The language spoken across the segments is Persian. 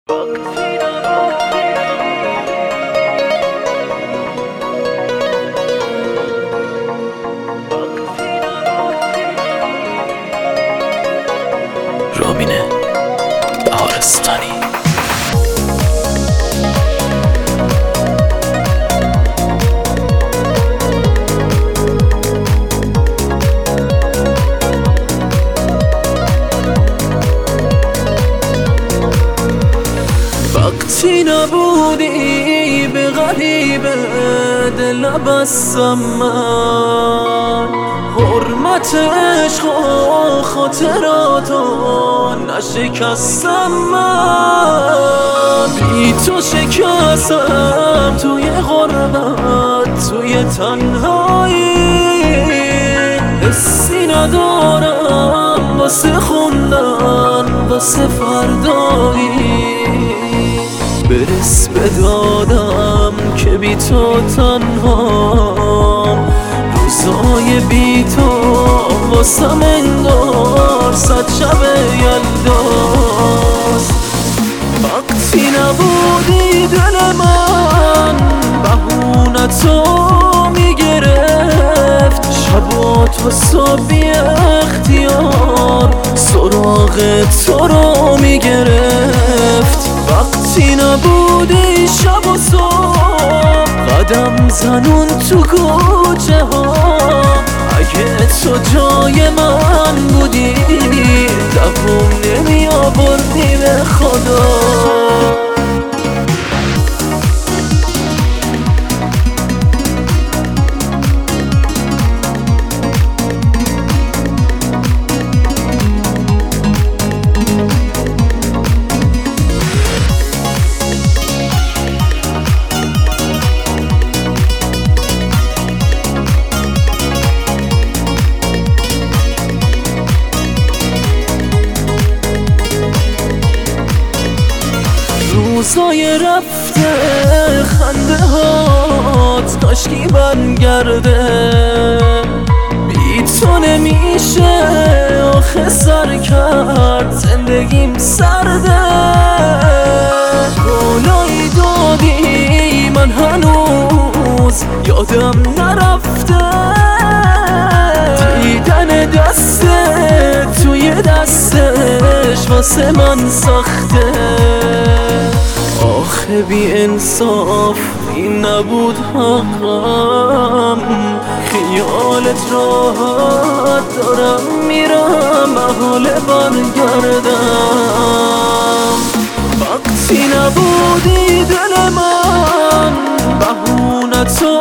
رامین بهارستانی. وقتی نبودی به غریبه دل بستم من، حرمت عشق و خاطراتو نشکستم من. بی تو شکستم توی غربت، توی تنهایی، حسی ندارم واسه خوندن واسه فردایی. برس به دادم که بی تو تنهام، روزای بی تو واسم انگار صد شب یلداست. وقتی نبودی دل من بهونتو میگرفت، شبات و صبح بی اختیار سراغ تو رو میگرفت. وقتی نبودی شب و صبح قدم زنون تو کوچه ها، اگه تو جای من بودی دووم نمی آوردی به خدا. روزای رفته خنده هات کاشکی برگرده، بی تو نمیشه آخه سر کرد زندگیم سرده. گلایی دادی من هنوز یادم نرفته، دیدن دسته توی دستش واسه من سخته. آخه بی انصاف این نبود حقم، خیالت راحت دارم میرم محاله برگردم. وقتی نبودی دل من بهونتو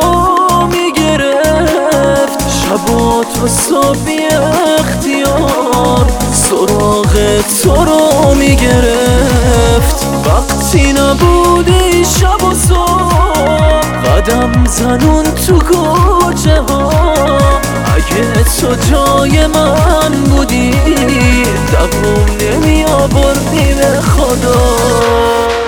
میگرفت، شبات و صبح بی اختیار سراغ تو رو میگرفت. وقتی نبودی شب و صبح قدم زنون تو کوچه ها، اگه تو جای من بودی دووم نمی آوردی به خدا.